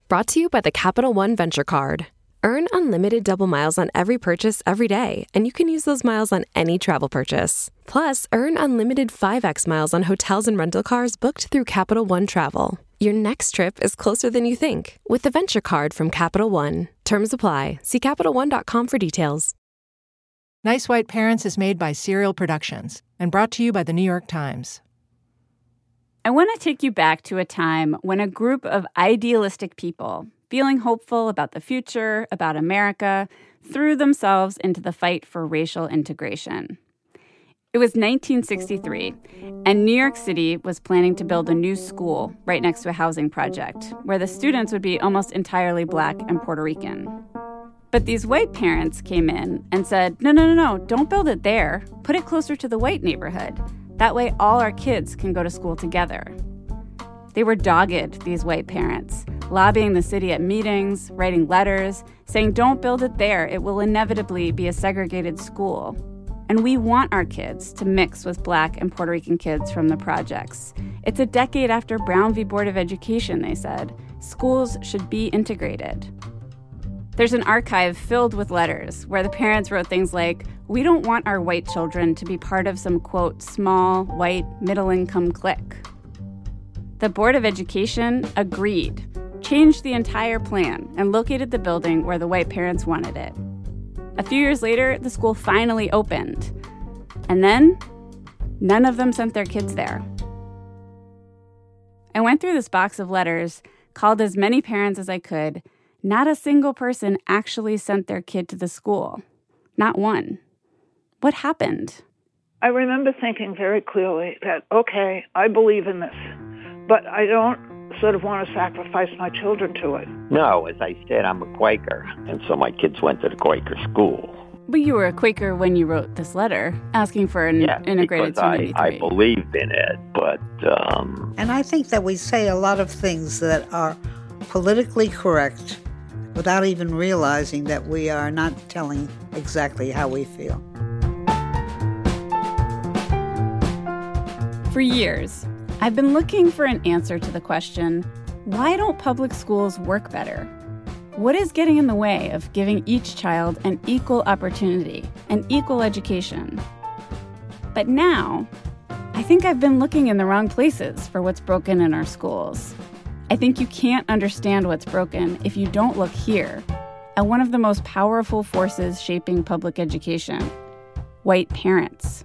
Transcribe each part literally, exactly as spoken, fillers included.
Brought to you by the Capital One Venture Card. Earn unlimited double miles on every purchase every day, and you can use those miles on any travel purchase. Plus, earn unlimited five x miles on hotels and rental cars booked through Capital One Travel. Your next trip is closer than you think with the Venture Card from Capital One. Terms apply. See Capital One dot com for details. Nice White Parents is made by Serial Productions and brought to you by The New York Times. I want to take you back to a time when a group of idealistic people, feeling hopeful about the future, about America, threw themselves into the fight for racial integration. It was nineteen sixty-three, and New York City was planning to build a new school right next to a housing project where the students would be almost entirely Black and Puerto Rican. But these white parents came in and said, no, no, no, no, don't build it there. Put it closer to the white neighborhood. That way all our kids can go to school together. They were dogged, these white parents, lobbying the city at meetings, writing letters, saying don't build it there, it will inevitably be a segregated school. And we want our kids to mix with Black and Puerto Rican kids from the projects. It's a decade after Brown v. Board of Education, they said. Schools should be integrated. There's an archive filled with letters where the parents wrote things like, we don't want our white children to be part of some, quote, small, white, middle-income clique. The Board of Education agreed, changed the entire plan, and located the building where the white parents wanted it. A few years later, the school finally opened. And then, none of them sent their kids there. I went through this box of letters, called as many parents as I could. Not a single person actually sent their kid to the school. Not one. What happened? I remember thinking very clearly that, okay, I believe in this, but I don't sort of want to sacrifice my children to it. No, as I said, I'm a Quaker, and so my kids went to the Quaker school. But you were a Quaker when you wrote this letter, asking for an yeah, integrated because two I, I believed in it, but... Um... And I think that we say a lot of things that are politically correct without even realizing that we are not telling exactly how we feel. For years, I've been looking for an answer to the question, why don't public schools work better? What is getting in the way of giving each child an equal opportunity, an equal education? But now, I think I've been looking in the wrong places for what's broken in our schools. I think you can't understand what's broken if you don't look here at one of the most powerful forces shaping public education, white parents.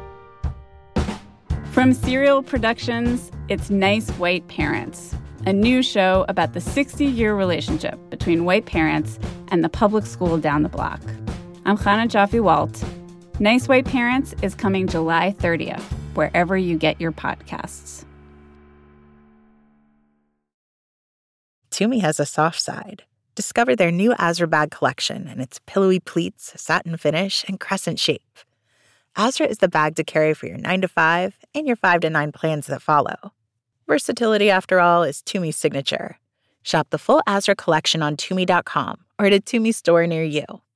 From Serial Productions, it's Nice White Parents, a new show about the sixty-year relationship between white parents and the public school down the block. I'm Chana Joffe-Walt. Nice White Parents is coming July thirtieth, wherever you get your podcasts. Tumi has a soft side. Discover their new Azra bag collection and its pillowy pleats, satin finish, and crescent shape. Azra is the bag to carry for your nine to five and your five to nine plans that follow. Versatility, after all, is Tumi's signature. Shop the full Azra collection on Tumi dot com or at a Tumi store near you.